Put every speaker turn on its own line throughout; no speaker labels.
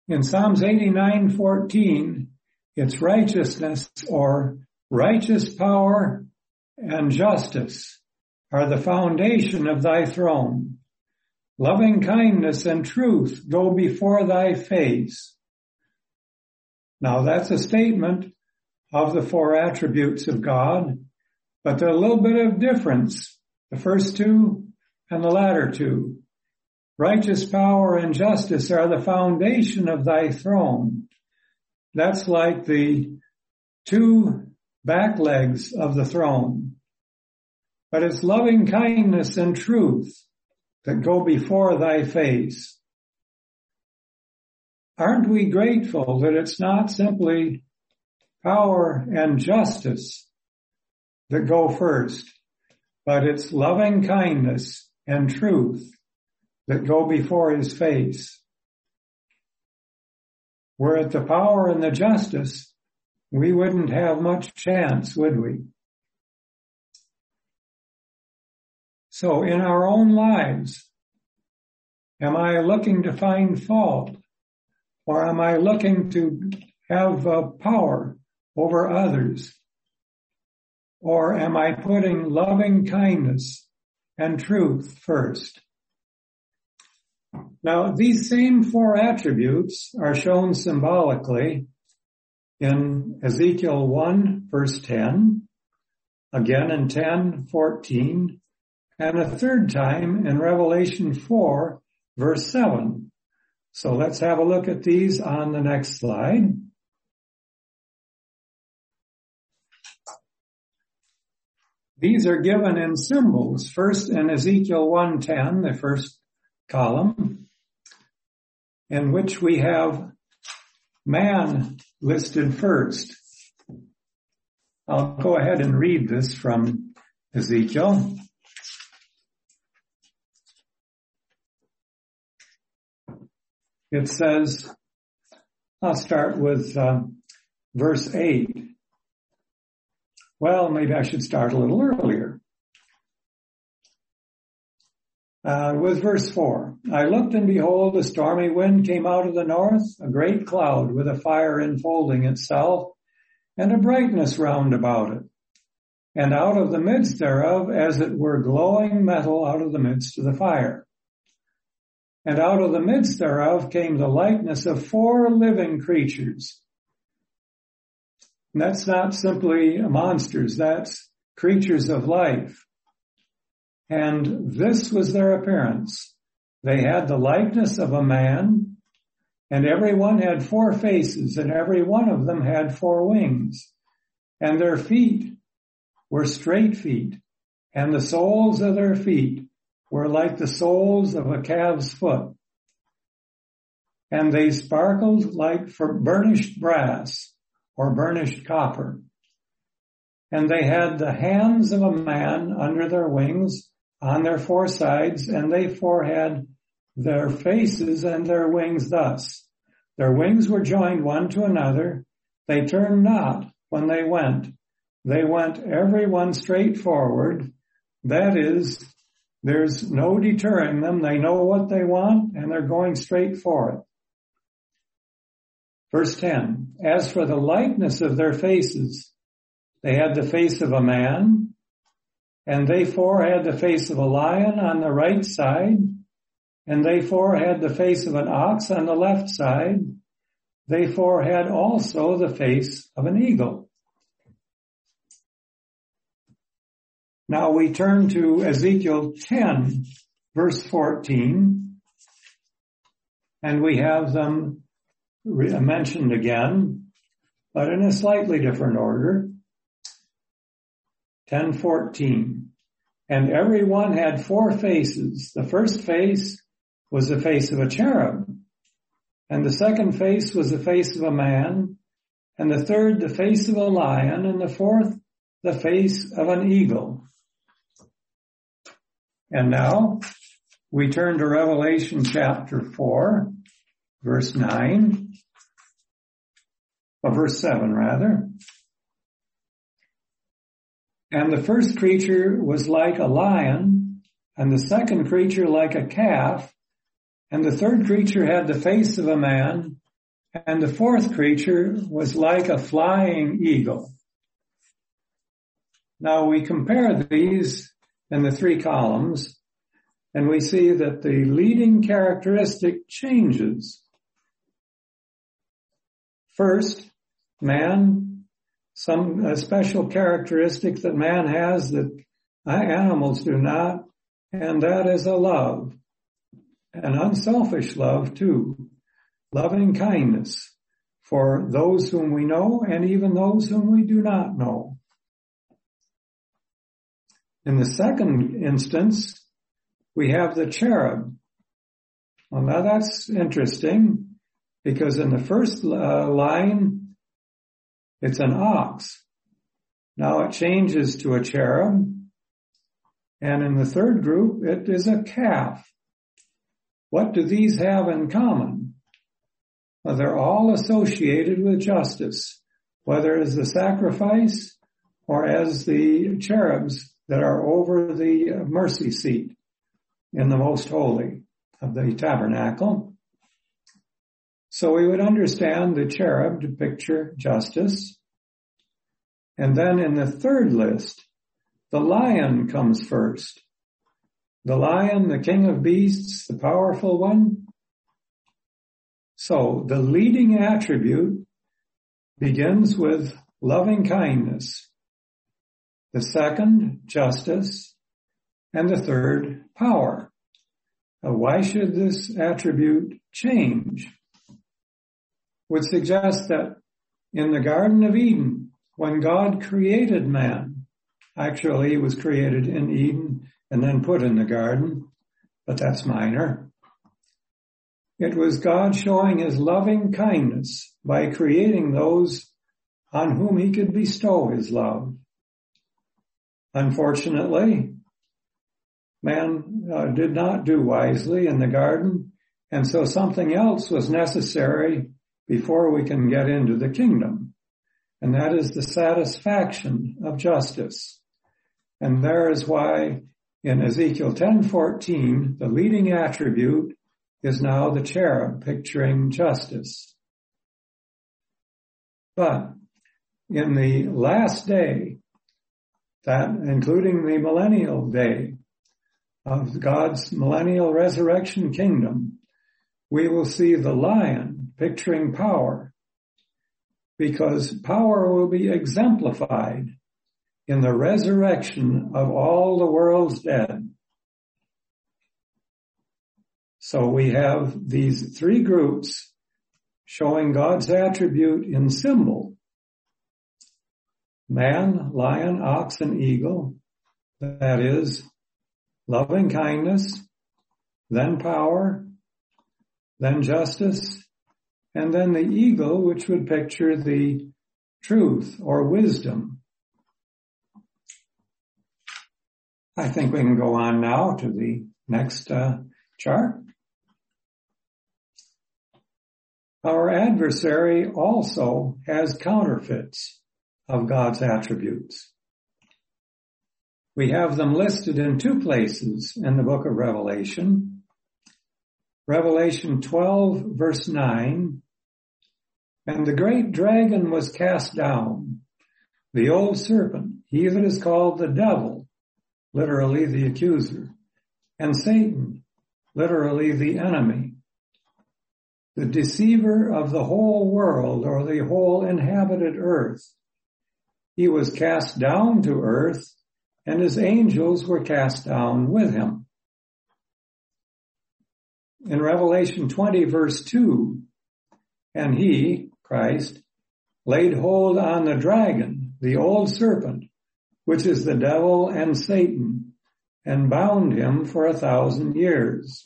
In Psalms 89:14, it's righteousness or righteous power and justice are the foundation of thy throne. Loving kindness and truth go before thy face. Now that's a statement of the four attributes of God, but there's a little bit of difference, the first two and the latter two. Righteous power and justice are the foundation of thy throne. That's like the two back legs of the throne. But it's loving kindness and truth that go before thy face. Aren't we grateful that it's not simply power and justice that go first, but it's loving kindness and truth that go before his face? Were it the power and the justice, we wouldn't have much chance, would we? So in our own lives, am I looking to find fault? Or am I looking to have power over others? Or am I putting loving kindness and truth first? Now, these same four attributes are shown symbolically in Ezekiel 1, verse 10, again in 10:14, and a third time in Revelation 4, verse 7. So let's have a look at these on the next slide. These are given in symbols. First in Ezekiel 1:10, the first column, in which we have man listed first. I'll go ahead and read this from Ezekiel. It says, I'll start with verse 8. Well, maybe I should start a little earlier. With verse 4. I looked, and behold, a stormy wind came out of the north, a great cloud with a fire enfolding itself, and a brightness round about it. And out of the midst thereof, as it were glowing metal out of the midst of the fire. And out of the midst thereof came the likeness of 4 living creatures. And that's not simply monsters, that's creatures of life. And this was their appearance. They had the likeness of a man, and every one had 4 faces, and every one of them had 4 wings. And their feet were straight feet, and the soles of their feet were like the soles of a calf's foot. And they sparkled like for burnished brass or burnished copper. And they had the hands of a man under their wings on their 4 sides, and they 4 had their faces and their wings thus. Their wings were joined one to another. They turned not when they went. They went every one straight forward. That is, there's no deterring them. They know what they want, and they're going straight for it. Verse 10, as for the likeness of their faces, they had the face of a man, and they 4 had the face of a lion on the right side, and they 4 had the face of an ox on the left side. They 4 had also the face of an eagle. Now we turn to Ezekiel 10, verse 14, and we have them mentioned again, but in a slightly different order. 10:14. And every one had 4 faces. The first face was the face of a cherub, and the second face was the face of a man, and the third the face of a lion, and the fourth the face of an eagle. And now we turn to Revelation chapter 4, verse 9, or verse 7 rather. And the first creature was like a lion, and the second creature like a calf, and the third creature had the face of a man, And the fourth creature was like a flying eagle. Now we compare these in the three columns, and we see that the leading characteristic changes. First, man, some special characteristic that man has that animals do not, and that is a love, an unselfish love too, loving kindness for those whom we know and even those whom we do not know. In the second instance, we have the cherub. Well, now that's interesting because in the first line, it's an ox. Now it changes to a cherub. And in the third group, it is a calf. What do these have in common? Well, they're all associated with justice, whether as the sacrifice or as the cherubs that are over the mercy seat in the most holy of the tabernacle. So we would understand the cherub to picture justice. And then in the third list, the lion comes first. The lion, the king of beasts, the powerful one. So the leading attribute begins with loving kindness. The second, justice. And the third, power. Why should this attribute change? Would suggest that in the Garden of Eden, when God created man, actually he was created in Eden and then put in the garden, but that's minor. It was God showing his loving kindness by creating those on whom he could bestow his love. Unfortunately, man did not do wisely in the garden, and so something else was necessary before we can get into the kingdom, and that is the satisfaction of justice. And there is why in Ezekiel 10:14, the leading attribute is now the cherub picturing justice. But in the last day, that including the millennial day of God's millennial resurrection kingdom, we will see the lion picturing power, because power will be exemplified in the resurrection of all the world's dead. So we have these three groups showing God's attribute in symbol. Man, lion, ox, and eagle. That is loving kindness, then power, then justice, and then the eagle, which would picture the truth or wisdom. I think we can go on now to the next chart. Our adversary also has counterfeits of God's attributes. We have them listed in two places in the book of Revelation. Revelation 12, verse 9, and the great dragon was cast down, the old serpent, he that is called the devil, literally the accuser, and Satan, literally the enemy, the deceiver of the whole world or the whole inhabited earth. He was cast down to earth, and his angels were cast down with him. In Revelation 20, verse 2, and he, Christ, laid hold on the dragon, the old serpent, which is the devil and Satan, and bound him for 1,000 years.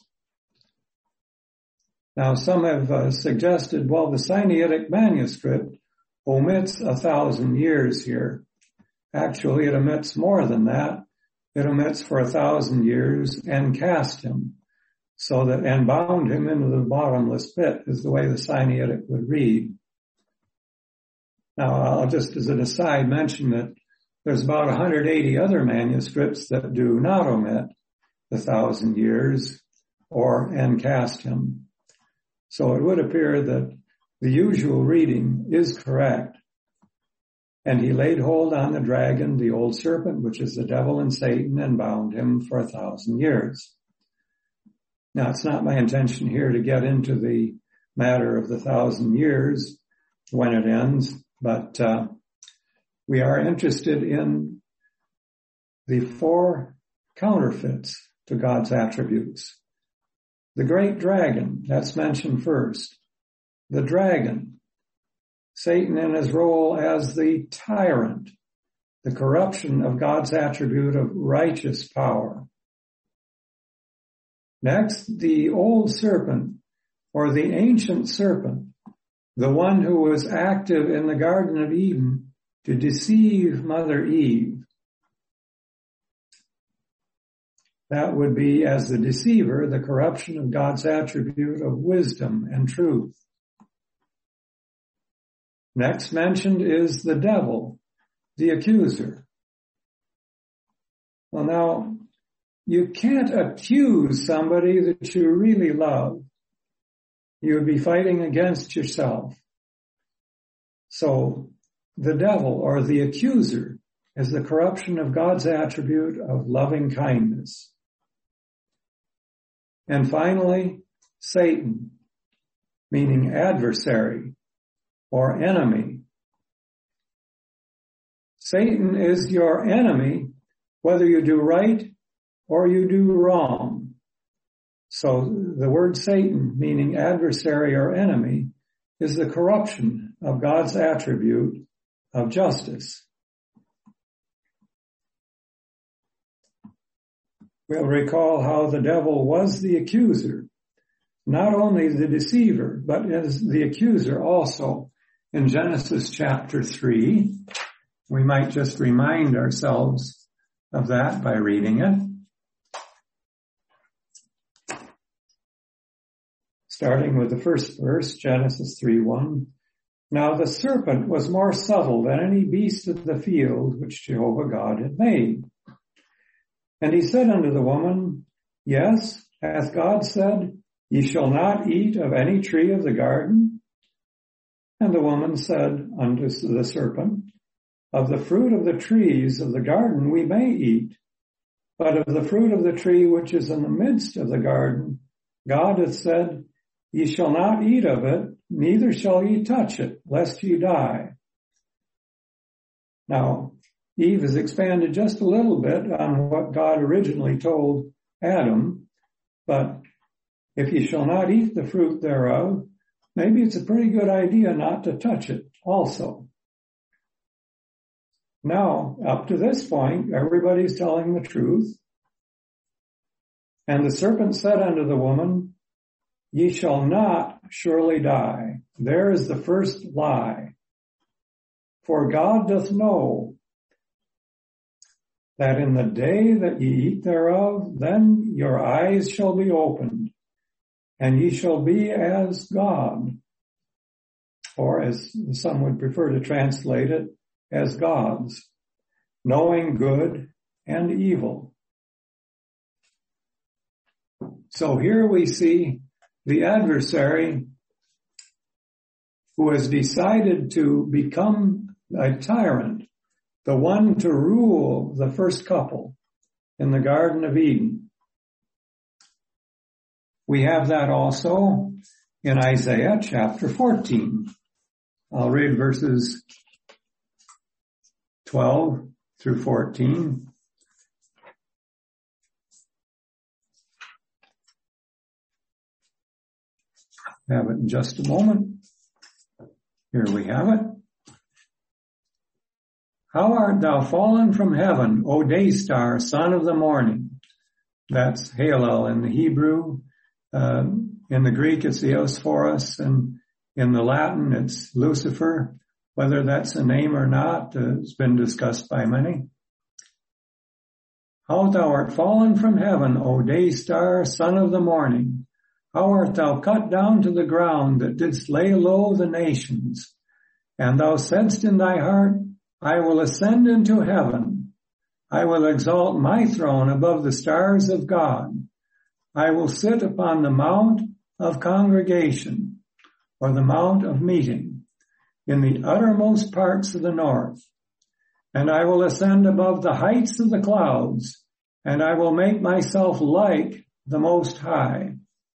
Now, some have suggested, well, the Sinaitic manuscript omits 1,000 years here. Actually, it omits more than that. It omits for 1,000 years and cast him, so that, and bound him into the bottomless pit, is the way the Sinaitic would read. Now, I'll just as an aside mention that there's about 180 other manuscripts that do not omit the 1,000 years and cast him. So it would appear that The usual reading is correct. And he laid hold on the dragon, the old serpent, which is the devil and Satan, and bound him for 1,000 years. Now, it's not my intention here to get into the matter of the 1,000 years when it ends, but we are interested in the 4 counterfeits to God's attributes. The great dragon, that's mentioned first. The dragon, Satan in his role as the tyrant, the corruption of God's attribute of righteous power. Next, the old serpent, or the ancient serpent, the one who was active in the Garden of Eden to deceive Mother Eve. That would be, as the deceiver, the corruption of God's attribute of wisdom and truth. Next mentioned is the devil, the accuser. Well, now, you can't accuse somebody that you really love. You would be fighting against yourself. So, the devil, or the accuser, is the corruption of God's attribute of loving kindness. And finally, Satan, meaning adversary or enemy. Satan is your enemy whether you do right or you do wrong. So the word Satan, meaning adversary or enemy, is the corruption of God's attribute of justice. We'll recall how the devil was the accuser, not only the deceiver, but is the accuser also. In Genesis chapter 3, we might just remind ourselves of that by reading it. Starting with the first verse, Genesis 3:1. Now the serpent was more subtle than any beast of the field which Jehovah God had made. And he said unto the woman, Yes, hath God said, Ye shall not eat of any tree of the garden? And the woman said unto the serpent, Of the fruit of the trees of the garden we may eat, but of the fruit of the tree which is in the midst of the garden, God hath said, Ye shall not eat of it, neither shall ye touch it, lest ye die. Now, Eve has expanded just a little bit on what God originally told Adam, but if ye shall not eat the fruit thereof, maybe it's a pretty good idea not to touch it also. Now, up to this point, everybody's telling the truth. And the serpent said unto the woman, Ye shall not surely die. There is the first lie. For God doth know that in the day that ye eat thereof, then your eyes shall be opened, and ye shall be as God. Or as some would prefer to translate it, as gods, knowing good and evil. So here we see the adversary who has decided to become a tyrant, the one to rule the first couple in the Garden of Eden. We have that also in Isaiah chapter 14. I'll read verses 12 through 14. Have it in just a moment. Here we have it. How art thou fallen from heaven, O day star, son of the morning? That's Hallel in the Hebrew. In the Greek, it's Eosphorus, and in the Latin, it's Lucifer. Whether that's a name or not has been discussed by many. How thou art fallen from heaven, O day star, son of the morning. How art thou cut down to the ground that didst lay low the nations? And thou saidst in thy heart, I will ascend into heaven. I will exalt my throne above the stars of God. I will sit upon the mount of congregation. or the mount of meeting, in the uttermost parts of the north. And I will ascend above the heights of the clouds, and I will make myself like the Most High.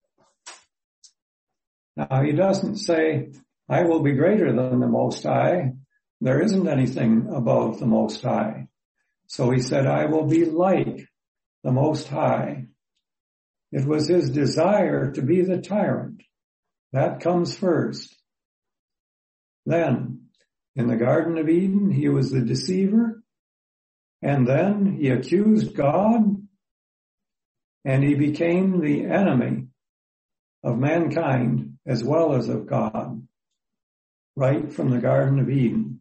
Now, he doesn't say, I will be greater than the Most High. There isn't anything above the Most High. So he said, I will be like the Most High. It was his desire to be the tyrant. That comes first. Then, in the Garden of Eden, he was the deceiver, and then he accused God, and he became the enemy of mankind as well as of God, right from the Garden of Eden.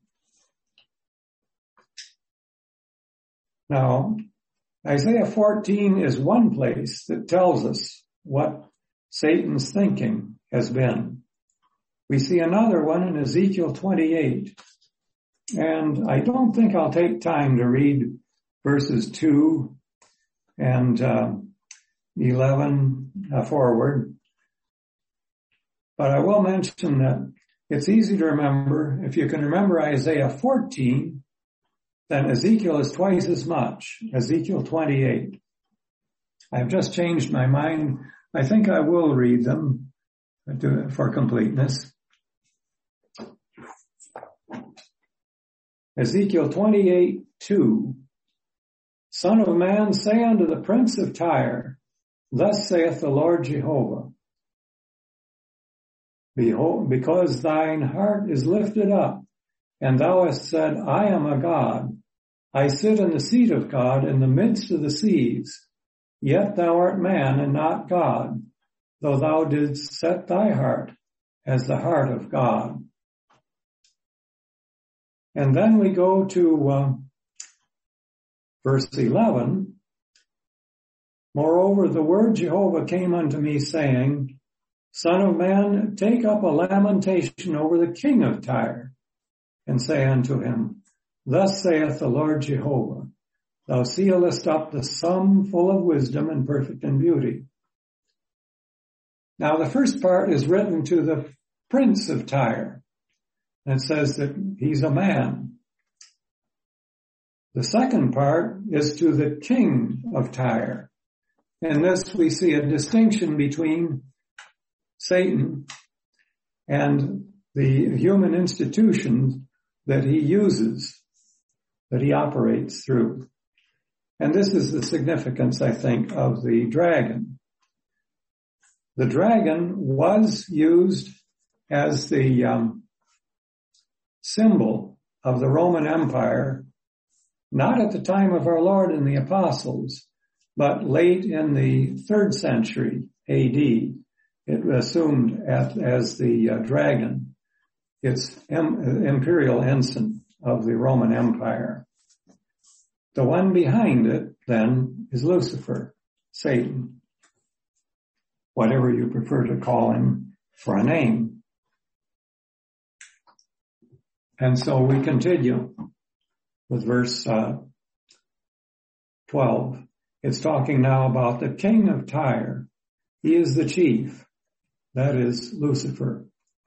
Now, Isaiah 14 is one place that tells us what Satan's thinking has been. We see another one in Ezekiel 28. And I don't think I'll take time to read verses 2 and 11 forward. But I will mention that it's easy to remember. If you can remember Isaiah 14, then Ezekiel is twice as much, Ezekiel 28. I've just changed my mind. I think I will read them for completeness. Ezekiel 28:2. Son of man, say unto the prince of Tyre, thus saith the Lord Jehovah, behold, because thine heart is lifted up, and thou hast said, I am a God. I sit in the seat of God in the midst of the seas. Yet thou art man and not God, though thou didst set thy heart as the heart of God. And then we go to verse 11. Moreover, the word Jehovah came unto me, saying, Son of man, take up a lamentation over the king of Tyre, and say unto him, Thus saith the Lord Jehovah, Thou sealest up the sum full of wisdom and perfect in beauty. Now the first part is written to the prince of Tyre. And it says that he's a man. The second part is to the king of Tyre. In this we see a distinction between Satan and the human institutions that he uses, that he operates through. And this is the significance, I think, of the dragon. The dragon was used as the symbol of the Roman Empire, not at the time of our Lord and the apostles, but late in the 3rd century AD. It was assumed as the dragon, its imperial ensign of the Roman Empire. The one behind it, then, is Lucifer, Satan, whatever you prefer to call him for a name. And so we continue with verse 12. It's talking now about the king of Tyre. He is the chief. That is Lucifer.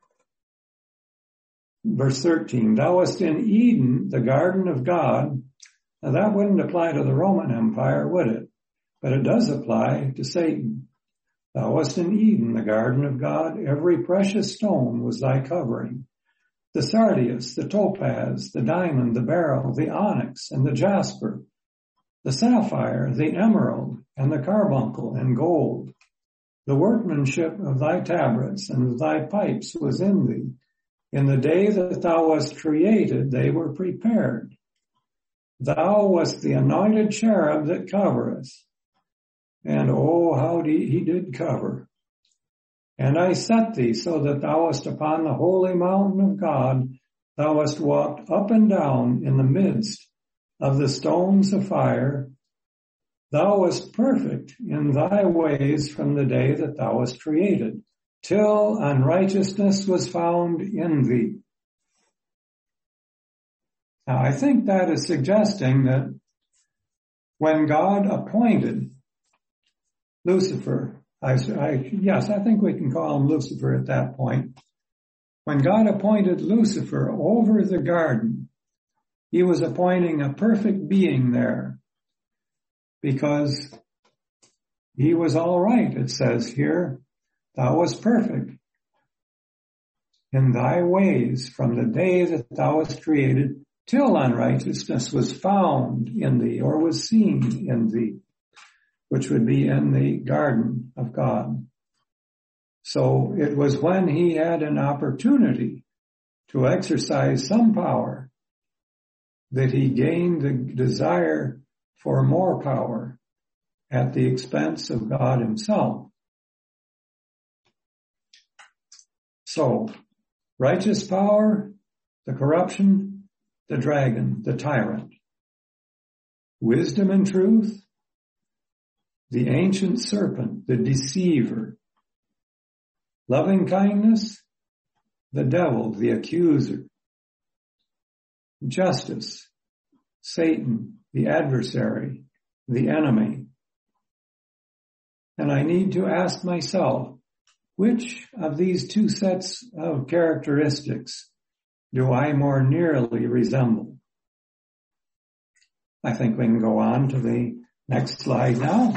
Verse 13, Thou wast in Eden, the garden of God. Now that wouldn't apply to the Roman Empire, would it? But it does apply to Satan. Thou wast in Eden, the garden of God. Every precious stone was thy covering. The sardius, the topaz, the diamond, the beryl, the onyx, and the jasper, the sapphire, the emerald, and the carbuncle, and gold. The workmanship of thy tabrets and of thy pipes was in thee. In the day that thou wast created, they were prepared. Thou wast the anointed cherub that covereth. And oh, how he did cover. And I set thee so that thou wast upon the holy mountain of God. Thou wast walked up and down in the midst of the stones of fire. Thou wast perfect in thy ways from the day that thou wast created, till unrighteousness was found in thee. Now, I think that is suggesting that when God appointed Lucifer, I think we can call him Lucifer at that point, When God appointed Lucifer over the garden, he was appointing a perfect being there because he was all right, it says here. Thou wast perfect in thy ways from the day that thou wast created till unrighteousness was found in thee or was seen in thee, which would be in the garden of God. So it was when he had an opportunity to exercise some power that he gained the desire for more power at the expense of God himself. So, righteous power, the corruption, the dragon, the tyrant. Wisdom and truth, the ancient serpent, the deceiver. Loving kindness, the devil, the accuser. Justice, Satan, the adversary, the enemy. And I need to ask myself, which of these two sets of characteristics do I more nearly resemble? I think we can go on to the next slide now.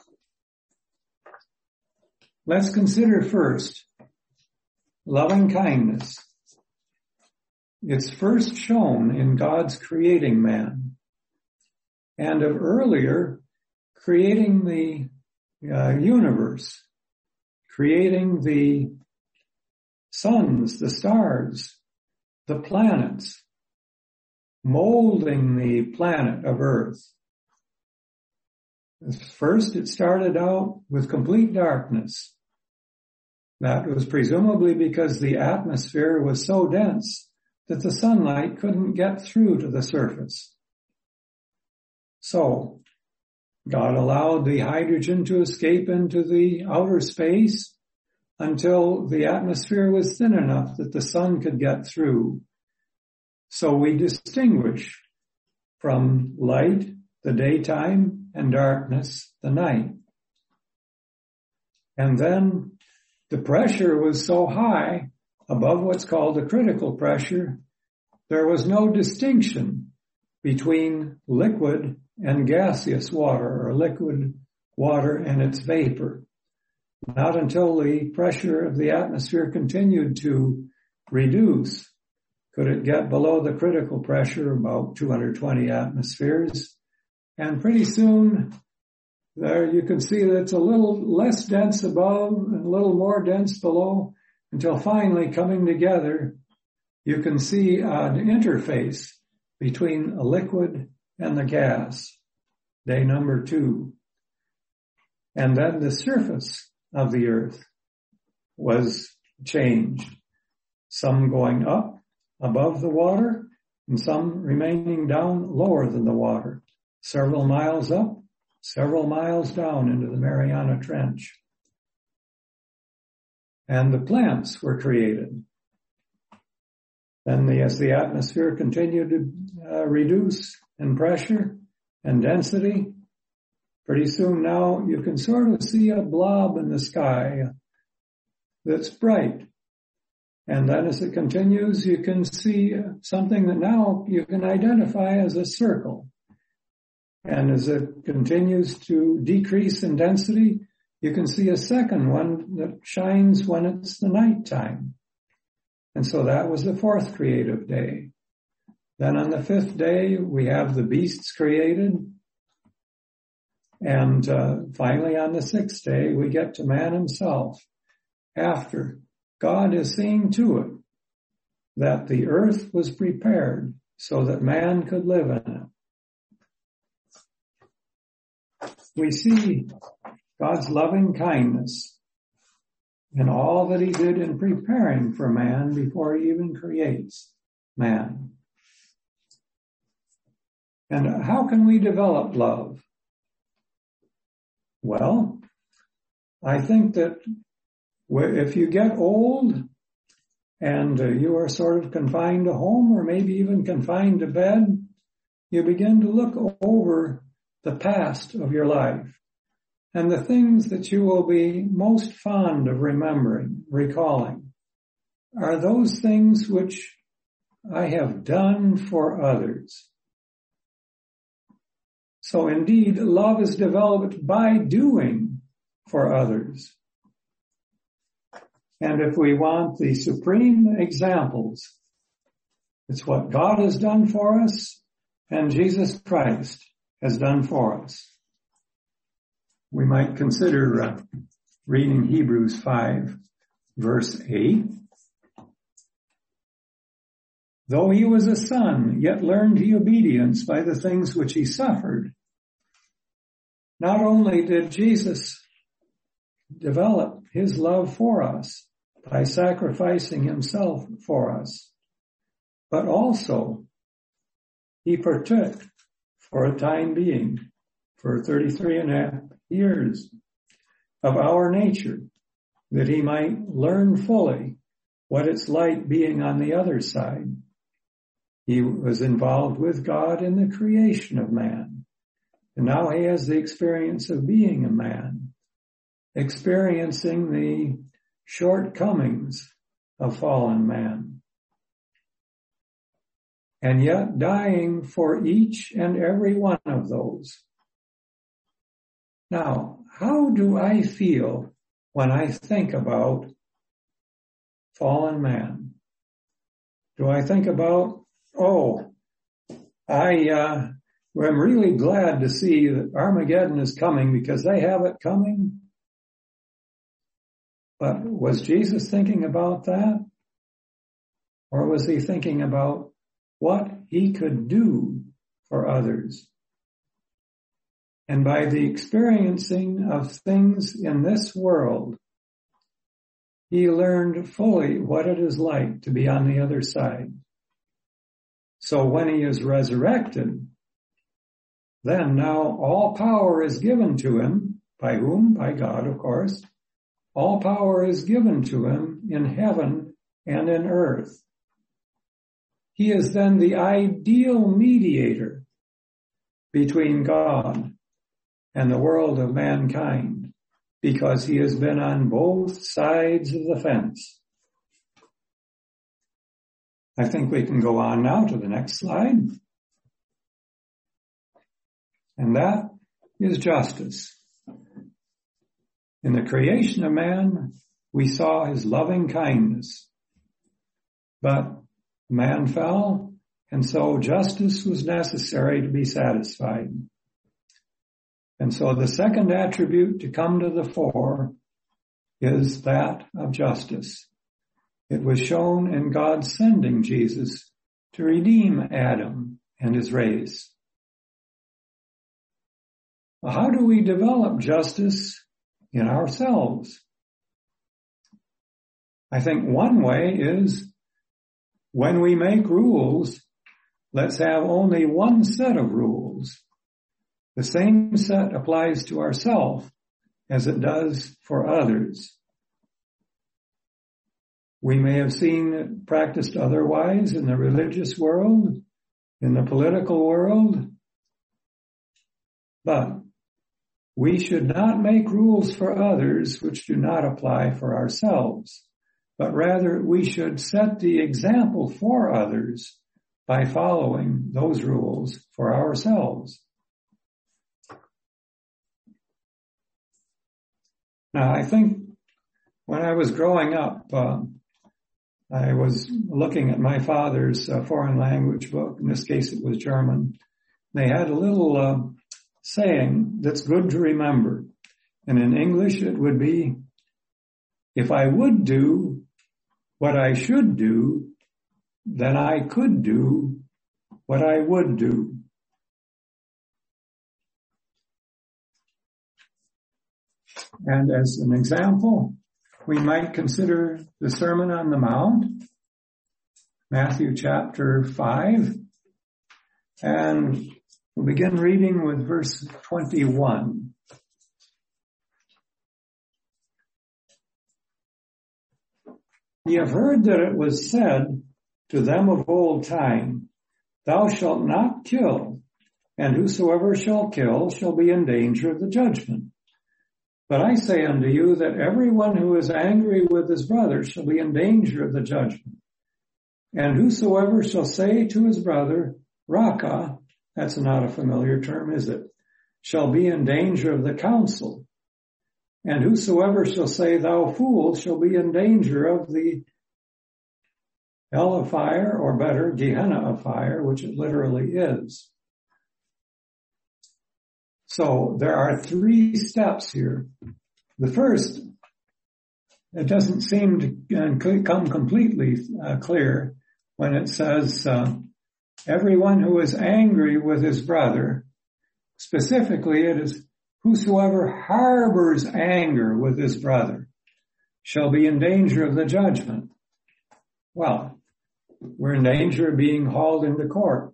Let's consider first loving kindness. It's first shown in God's creating man, and of earlier creating the universe, creating the suns, the stars, the planets, molding the planet of Earth. First, it started out with complete darkness. That was presumably because the atmosphere was so dense that the sunlight couldn't get through to the surface. So, God allowed the hydrogen to escape into the outer space until the atmosphere was thin enough that the sun could get through. So we distinguish from light, the daytime, and darkness, the night. And then the pressure was so high, above what's called the critical pressure, there was no distinction between liquid and gaseous water, or liquid water and its vapor. Not until the pressure of the atmosphere continued to reduce could it get below the critical pressure, about 220 atmospheres. And pretty soon, there you can see that it's a little less dense above and a little more dense below, until finally coming together, you can see an interface between a liquid and the gas, day number 2. And then the surface of the earth was changed, some going up above the water and some remaining down lower than the water, several miles up, several miles down into the Mariana Trench. And the plants were created. Then as the atmosphere continued to reduce in pressure and density, pretty soon now you can sort of see a blob in the sky that's bright. And then as it continues, you can see something that now you can identify as a circle. And as it continues to decrease in density, you can see a second one that shines when it's the nighttime. And so that was the 4th creative day. Then on the 5th day, we have the beasts created. And finally on the 6th day, we get to man himself, after God is seeing to it that the earth was prepared so that man could live in it. We see God's loving kindness in all that he did in preparing for man before he even creates man. And how can we develop love? Well, I think that if you get old and you are sort of confined to home or maybe even confined to bed, you begin to look over the past of your life and the things that you will be most fond of remembering, recalling. are those things which I have done for others. So indeed, love is developed by doing for others. And if we want the supreme examples, it's what God has done for us and Jesus Christ has done for us. We might consider reading Hebrews 5, verse 8. Though he was a son, yet learned he obedience by the things which he suffered. Not only did Jesus develop his love for us by sacrificing himself for us, but also he partook for a time being, for 33 and a half years, of our nature, that he might learn fully what it's like being on the other side. He was involved with God in the creation of man. And now he has the experience of being a man, experiencing the shortcomings of fallen man. And yet dying for each and every one of those. Now, how do I feel when I think about fallen man? Do I think about, I'm really glad to see that Armageddon is coming because they have it coming? But was Jesus thinking about that? Or was he thinking about what he could do for others? And by the experiencing of things in this world, he learned fully what it is like to be on the other side. So when he is resurrected, then now all power is given to him. By whom? By God, of course. All power is given to him in heaven and in earth. He is then the ideal mediator between God and the world of mankind, because he has been on both sides of the fence. I think we can go on now to the next slide. And that is justice. In the creation of man, we saw his loving kindness. But man fell, and so justice was necessary to be satisfied. And so the second attribute to come to the fore is that of justice. It was shown in God sending Jesus to redeem Adam and his race. Well, how do we develop justice in ourselves? I think one way is when we make rules, let's have only one set of rules. The same set applies to ourselves as it does for others. We may have seen it practiced otherwise in the religious world, in the political world, but we should not make rules for others which do not apply for ourselves, but rather we should set the example for others by following those rules for ourselves. Now, I think when I was growing up, I was looking at my father's foreign language book. In this case, it was German. They had a little saying that's good to remember. And in English, it would be, if I would do what I should do, then I could do what I would do. And as an example, we might consider the Sermon on the Mount, Matthew chapter 5, and we'll begin reading with verse 21. Ye have heard that it was said to them of old time, Thou shalt not kill, and whosoever shall kill shall be in danger of the judgment. But I say unto you that everyone who is angry with his brother shall be in danger of the judgment. And whosoever shall say to his brother, Raka, that's not a familiar term, is it? Shall be in danger of the council. And whosoever shall say, thou fool, shall be in danger of the hell of fire, or better, Gehenna of fire, which it literally is. So there are 3 steps here. The first, it doesn't seem to come completely clear when it says, everyone who is angry with his brother. Specifically, it is whosoever harbors anger with his brother shall be in danger of the judgment. Well, we're in danger of being hauled into court.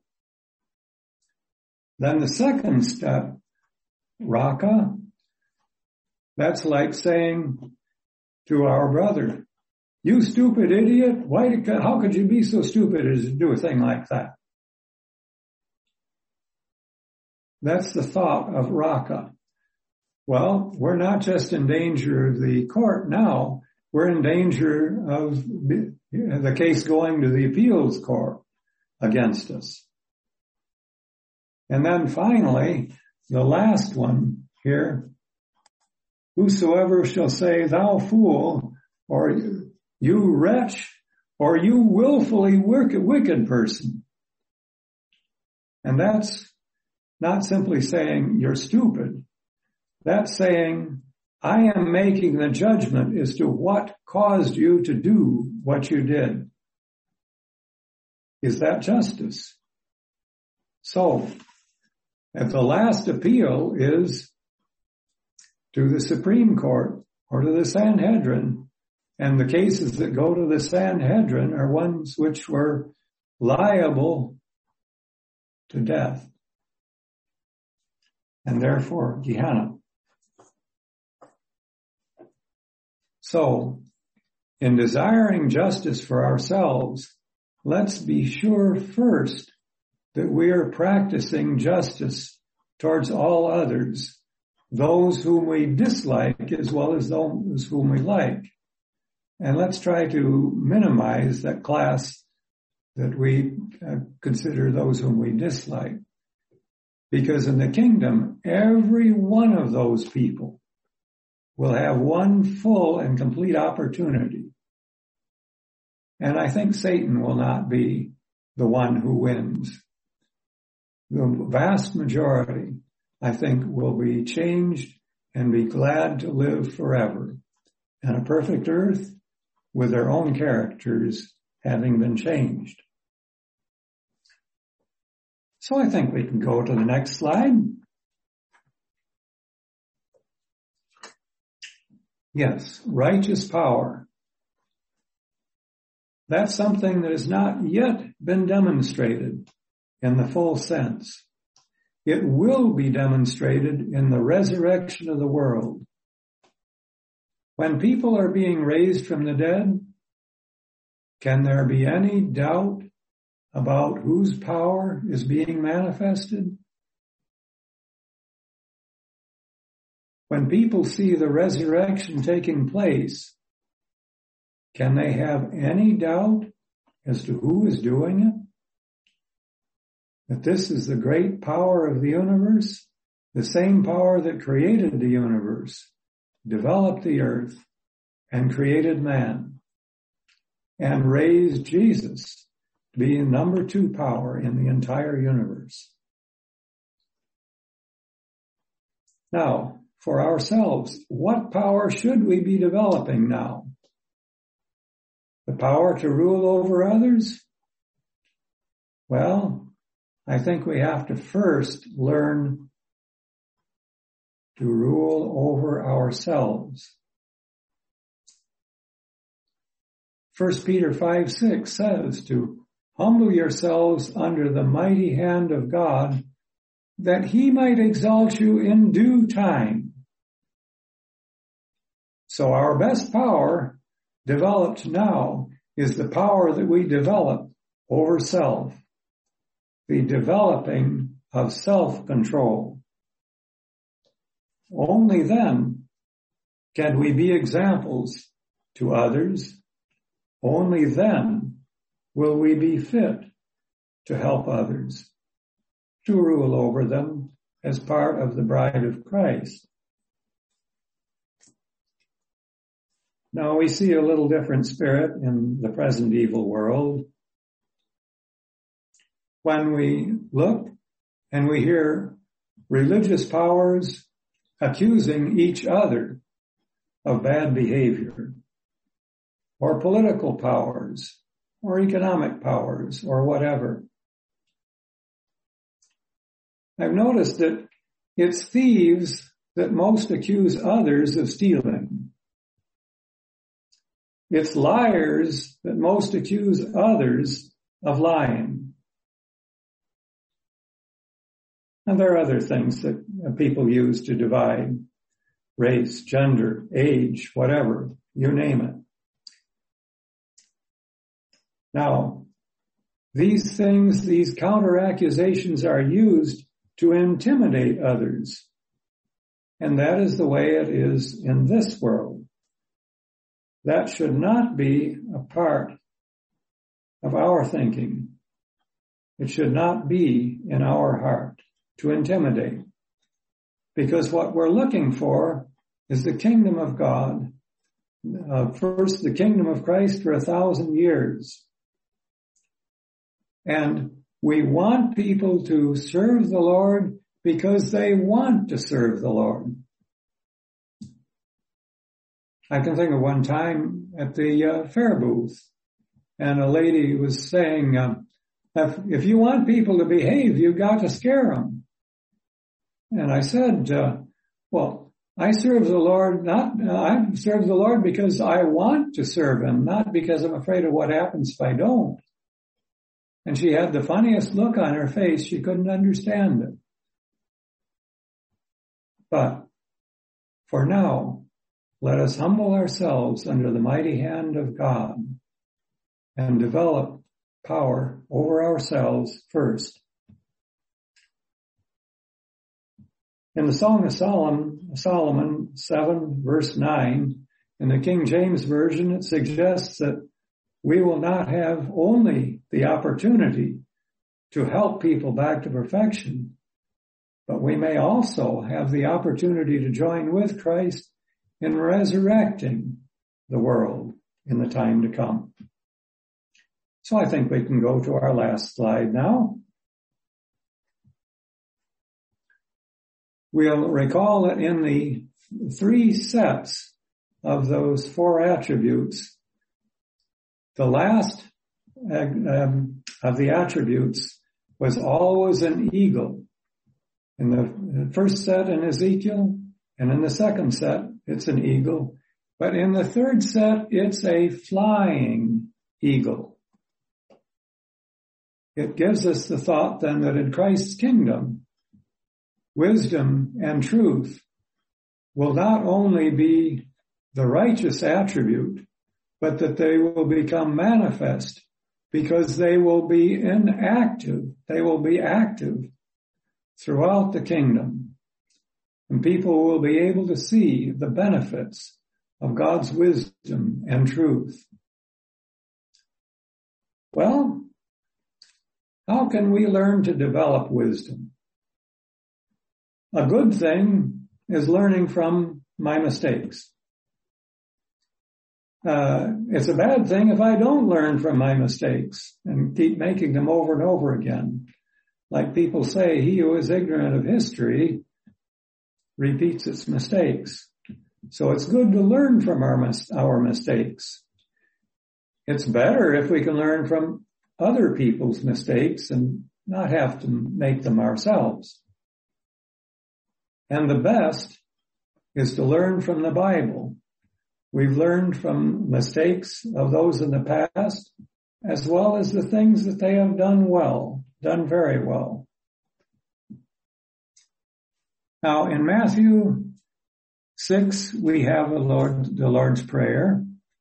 Then the second step, Raka, that's like saying to our brother, you stupid idiot, how could you be so stupid as to do a thing like that? That's the thought of Raka. Well, we're not just in danger of the court now, we're in danger of the case going to the appeals court against us. And then finally, the last one here, whosoever shall say, thou fool, or you wretch, or you willfully wicked person. And that's not simply saying you're stupid. That's saying I am making the judgment as to what caused you to do what you did. Is that justice? So, if the last appeal is to the Supreme Court or to the Sanhedrin, and the cases that go to the Sanhedrin are ones which were liable to death, and therefore Gehenna. So, in desiring justice for ourselves, let's be sure first that we are practicing justice towards all others, those whom we dislike as well as those whom we like. And let's try to minimize that class that we consider those whom we dislike. Because in the kingdom, every one of those people will have one full and complete opportunity. And I think Satan will not be the one who wins. The vast majority, I think, will be changed and be glad to live forever in a perfect earth with their own characters having been changed. So I think we can go to the next slide. Yes, righteous power. That's something that has not yet been demonstrated in the full sense. It will be demonstrated in the resurrection of the world. When people are being raised from the dead, can there be any doubt about whose power is being manifested? When people see the resurrection taking place, can they have any doubt as to who is doing it? That this is the great power of the universe, the same power that created the universe, developed the earth, and created man, and raised Jesus to be number 2 power in the entire universe. Now, for ourselves, what power should we be developing now? The power to rule over others? Well, I think we have to first learn to rule over ourselves. 1 Peter 5:6 says to humble yourselves under the mighty hand of God, that he might exalt you in due time. So our best power developed now is the power that we develop over self, the developing of self-control. Only then can we be examples to others, only then will we be fit to help others, to rule over them as part of the bride of Christ. Now we see a little different spirit in the present evil world. When we look and we hear religious powers accusing each other of bad behavior, or political powers, or economic powers, or whatever, I've noticed that it's thieves that most accuse others of stealing. It's liars that most accuse others of lying. And there are other things that people use to divide: race, gender, age, whatever, you name it. Now, these things, these counter accusations are used to intimidate others. And that is the way it is in this world. That should not be a part of our thinking. It should not be in our heart to intimidate. Because what we're looking for is the kingdom of God. First, the kingdom of Christ for 1,000 years. And we want people to serve the Lord because they want to serve the Lord. I can think of one time at the fair booth, and a lady was saying, if you want people to behave, you've got to scare them. And I said, well, I serve the Lord I serve the Lord because I want to serve Him, not because I'm afraid of what happens if I don't. And she had the funniest look on her face. She couldn't understand it. But for now, let us humble ourselves under the mighty hand of God and develop power over ourselves first. In the Song of Solomon 7, verse 9, in the King James Version, it suggests that we will not have only the opportunity to help people back to perfection, but we may also have the opportunity to join with Christ in resurrecting the world in the time to come. So I think we can go to our last slide now. We'll recall that in the 3 sets of those 4 attributes, the last of the attributes was always an eagle. In the first set in Ezekiel, and in the second set, it's an eagle. But in the third set, it's a flying eagle. It gives us the thought then that in Christ's kingdom, wisdom and truth will not only be the righteous attribute, but that they will become manifest because they will be they will be active throughout the kingdom. And people will be able to see the benefits of God's wisdom and truth. Well, how can we learn to develop wisdom? A good thing is learning from my mistakes. It's a bad thing if I don't learn from my mistakes and keep making them over and over again. Like people say, he who is ignorant of history repeats its mistakes. So it's good to learn from our mistakes. It's better if we can learn from other people's mistakes and not have to make them ourselves. And the best is to learn from the Bible. We've learned from mistakes of those in the past, as well as the things that they have done well, done very well. Now, in Matthew 6, we have the Lord's Prayer.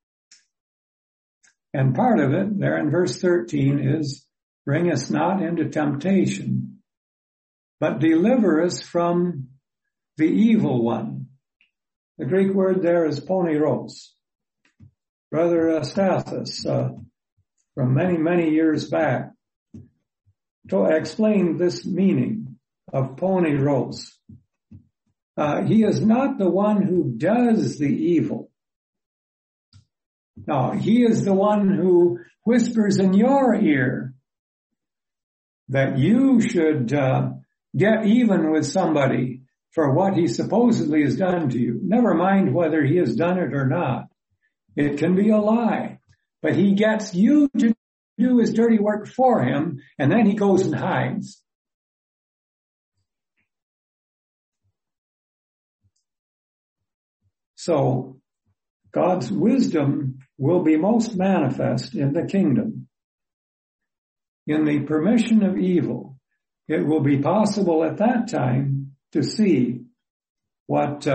And part of it, there in verse 13, is, bring us not into temptation, but deliver us from the evil one. The Greek word there is poneros. Brother Stathis, from many, many years back, explained this meaning of poneros. He is not the one who does the evil. No, he is the one who whispers in your ear that you should get even with somebody for what he supposedly has done to you. Never mind whether he has done it or not. It can be a lie. But he gets you to do his dirty work for him, and then he goes and hides. So God's wisdom will be most manifest in the kingdom. In the permission of evil, it will be possible at that time to see what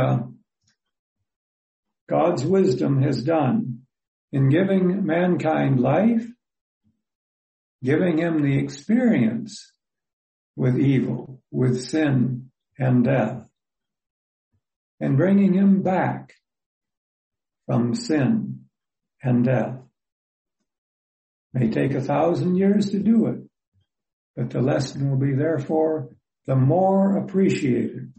God's wisdom has done in giving mankind life, giving him the experience with evil, with sin and death, and bringing him back from sin and death. It may take 1,000 years to do it, but the lesson will be therefore the more appreciated.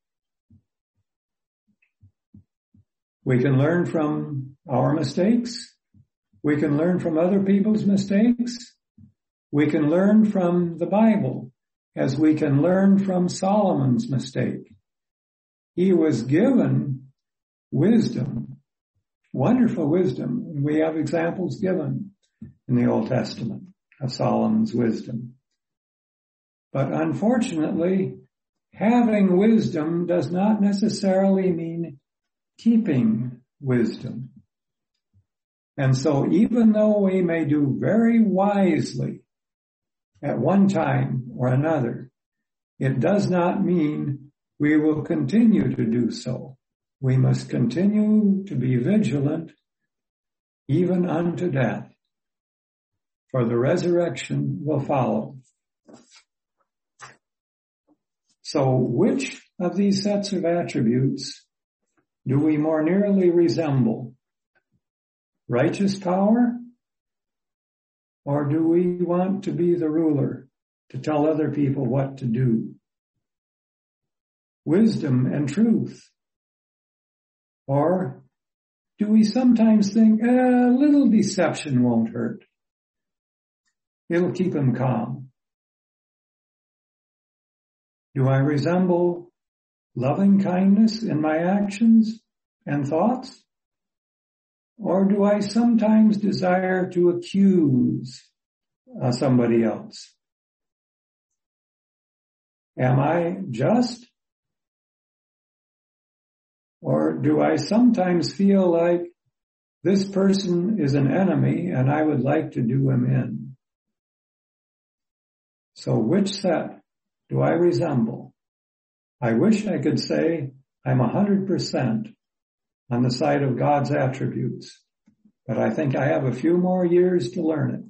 We can learn from our mistakes. We can learn from other people's mistakes. We can learn from the Bible as we can learn from Solomon's mistake. He was given wisdom, wonderful wisdom. We have examples given in the Old Testament of Solomon's wisdom. But unfortunately, having wisdom does not necessarily mean keeping wisdom. And so even though we may do very wisely at one time or another, it does not mean we will continue to do so. We must continue to be vigilant even unto death, for the resurrection will follow. So which of these sets of attributes do we more nearly resemble? Righteous power? Or do we want to be the ruler, to tell other people what to do? Wisdom and truth? Or do we sometimes think, a little deception won't hurt? It'll keep him calm. Do I resemble loving kindness in my actions and thoughts? Or do I sometimes desire to accuse somebody else? Am I just? Or do I sometimes feel like this person is an enemy and I would like to do him in? So which set do I resemble? I wish I could say I'm 100% on the side of God's attributes, but I think I have a few more years to learn it.